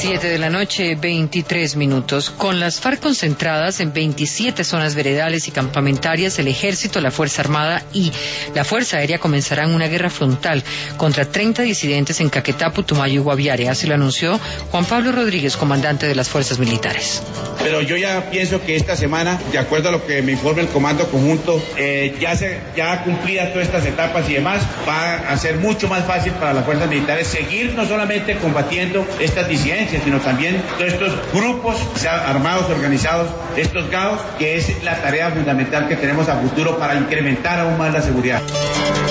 7:23 p.m. Con las FARC concentradas en 27 zonas veredales y campamentarias, el Ejército, la Fuerza Armada y la Fuerza Aérea comenzarán una guerra frontal contra 30 disidentes en Caquetá, Putumayo y Guaviare. Así lo anunció Juan Pablo Rodríguez, comandante de las Fuerzas Militares. Pero yo ya pienso que esta semana, de acuerdo a lo que me informa el Comando Conjunto, ya cumplidas todas estas etapas y demás, va a ser mucho más fácil para las fuerzas militares seguir no solamente combatiendo estas disidencias, sino también todos estos grupos armados, organizados, estos GAOs, que es la tarea fundamental que tenemos a futuro para incrementar aún más la seguridad.